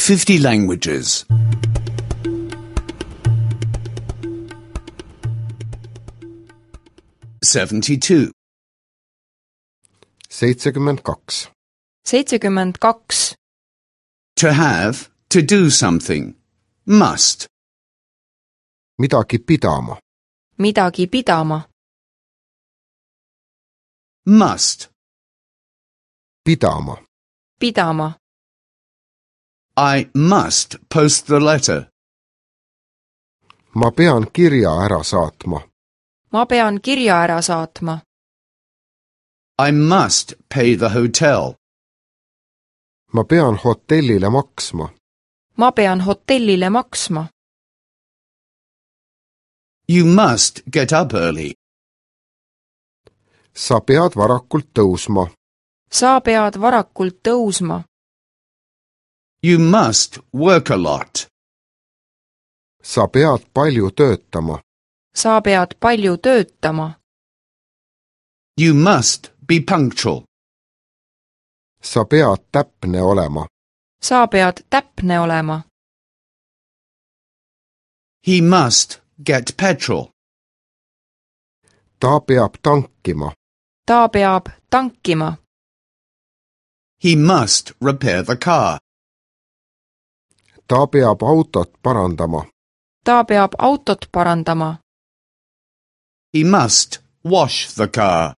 50 languages. 72. 72. 72. To have, to do something. Must. Midagi pidama. Midagi pidama. Must. Pidama. Pidama. I must post the letter. Ma pean kirja ära saatma. Ma pean kirja ära saatma. I must pay the hotel. Ma pean hotellile maksma. Ma pean hotellile maksma. You must get up early. Sa pead varakult tõusma. Sa pead varakult tõusma. You must work a lot. Sa pead palju töötama. Sa pead palju töötama. You must be punctual. Sa pead täpne olema. Sa pead täpne olema. He must get petrol. Ta peab tankima. Ta peab tankima. He must repair the car. Ta peab autot parandama. Ta peab autot parandama. He must wash the car.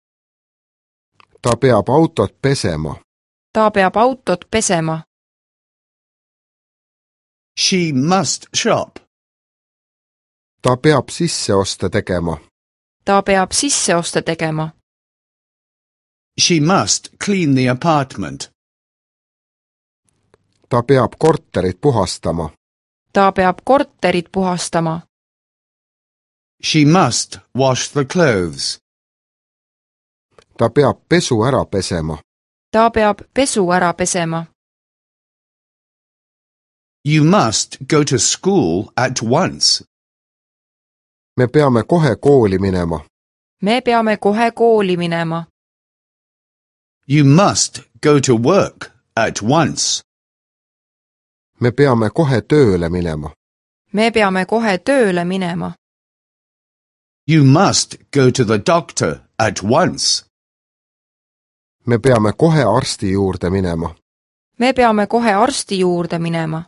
Ta peab autot pesema. Ta peab autot pesema. She must shop. Ta peab sisseoste tegema. Ta peab sisseoste tegema. She must clean the apartment. Ta peab korterit puhastama. Ta peab korterit puhastama. She must wash the clothes. Ta peab pesu ära pesema. Ta peab pesu ära pesema. You must go to school at once. Me peame kohe kooli minema. Me peame kohe kooli minema. You must go to work at once. Me peame kohe tööle minema. Me peame kohe tööle minema. You must go to the doctor at once. Me peame kohe arsti juurde minema. Me peame kohe arsti juurde minema.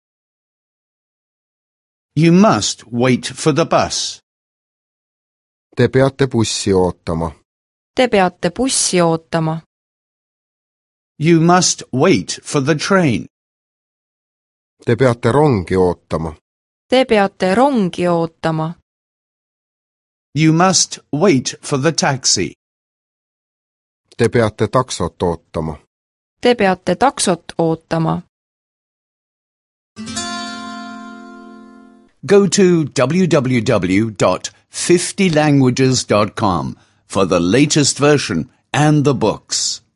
You must wait for the bus. Te peate bussi ootama. Te peate bussi ootama. You must wait for the train. Te peate rongi ootama. Te peate rongi ootama. You must wait for the taxi. Te peate taksot ootama. Te peate taksot ootama. Go to www.50languages.com for the latest version and the books.